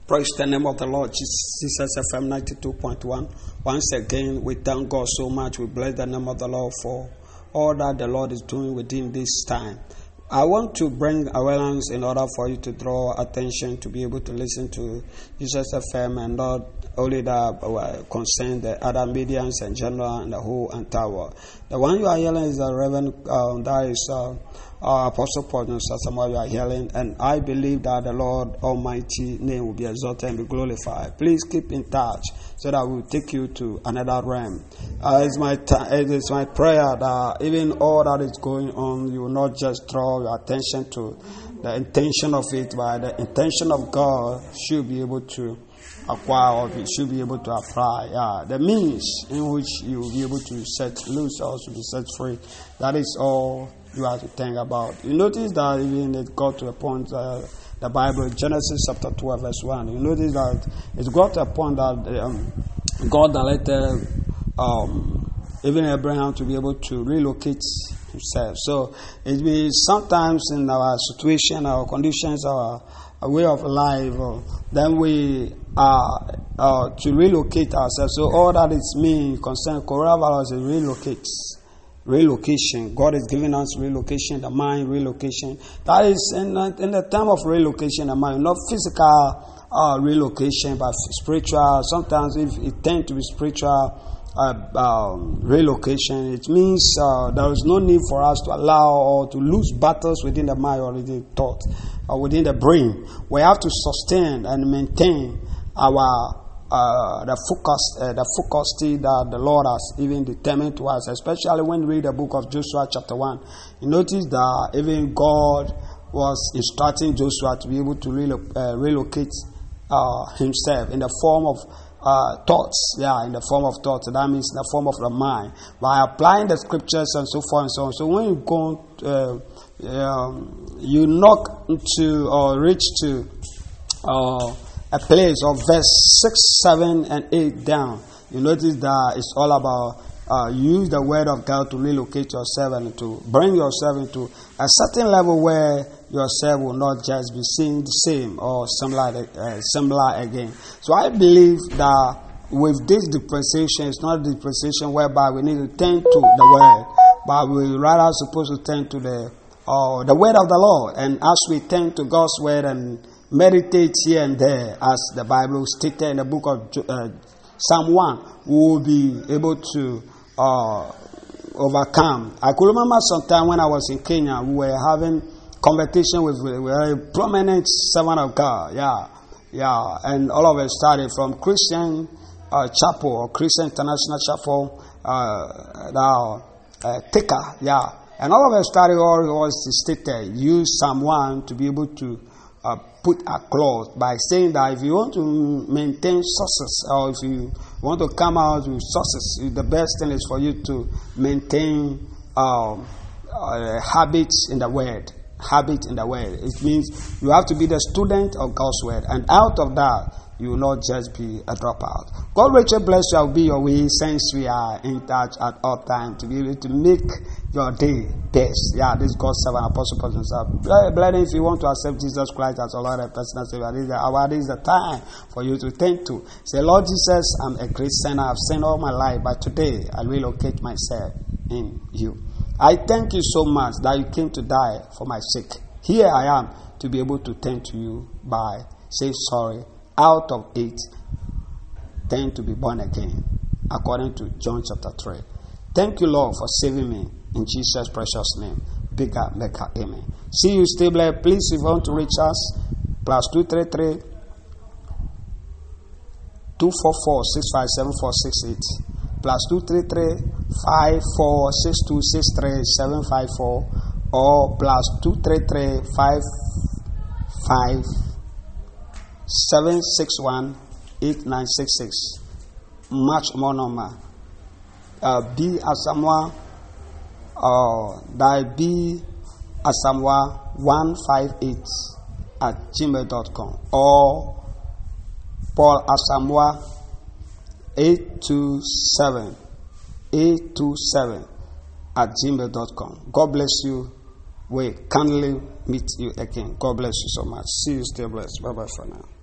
Praise the name of the Lord Jesus. FM 92.1. Once again, we thank God so much. We bless the name of the Lord for all that the Lord is doing within this time. I want to bring awareness in order for you to draw attention to be able to listen to Jesus FM, and not only that concern the other mediums in general and the whole entire world. The one you are hearing is the Reverend, that is Apostle Paul Samuel you are hearing, and I believe that the Lord Almighty name will be exalted and be glorified. Please keep in touch so that we will take you to another realm. It is my prayer that even all that is going on, you will not just draw your attention to the intention of it, but the intention of God should be able to acquire, or you should be able to apply. The means in which you will be able to set loose or to be set free. That is all you have to think about. You notice that even it got to a point, the Bible, Genesis chapter 12, verse 1. You notice that it got to a point that God directed even Abraham to be able to relocate himself. So it means sometimes in our situation, our conditions, our way of life, then we are to relocate ourselves. So all that it means concerning coronavirus is relocation. God is giving us relocation, the mind relocation. That is in the time of relocation, the mind, not physical relocation, but spiritual. Sometimes if it tends to be spiritual relocation, it means there is no need for us to allow or to lose battles within the mind or within the thought or within the brain. We have to sustain and maintain our the focus that the Lord has even determined to us, especially when you read the book of Joshua chapter 1. You notice that even God was instructing Joshua to be able to relocate himself in the form of thoughts, in the form of thoughts. That means in the form of the mind, by applying the scriptures and so forth and so on. So when you go, you knock into or reach to a place of verse 6, 7, and 8 down, you notice that it's all about use the word of God to relocate yourself and to bring yourself into a certain level where yourself will not just be seen the same or similar again. So I believe that with this depreciation, it's not a depreciation whereby we need to turn to the word, but we rather supposed to turn to the word of the Lord. And as we turn to God's word and meditate here and there, as the Bible stated in the book of Psalm 1, we will be able to overcome. I could remember sometime when I was in Kenya, we were having conversation with a prominent servant of God, and all of us started from Christian Chapel or Christian International Chapel, Thika, and all of us started. All was stated, use Psalm 1 to be able to put a clause by saying that if you want to maintain sources, or if you want to come out with sources, the best thing is for you to maintain habits in the word. Habit in the word. It means you have to be the student of God's word, and out of that you will not just be a dropout. God richly bless you. I'll be your way, since we are in touch at all times to be able to make your day best. This is God's servant, Apostle Paul himself. Brethren, if you want to accept Jesus Christ as your Lord and personal Savior, this is the time for you to turn to. Say, Lord Jesus, I'm a great sinner. I've sinned all my life, but today I relocate myself in you. I thank you so much that you came to die for my sake. Here I am to be able to turn to you by say sorry. Out of it, turn to be born again, according to John chapter 3. Thank you, Lord, for saving me. In Jesus' precious name. Bigger, maker, amen. See you, stay blessed. Please, if you want to reach us, plus 233 244 657468. Plus 233 5462 63754, or plus 233 55 761 8966. Much more number. B Asamoah, that B Asamoah 158 at gmail.com, or Paul Asamoah 827 at gmail.com. God bless you. We kindly meet you again. God bless you so much. See you. Stay blessed. Bye bye for now.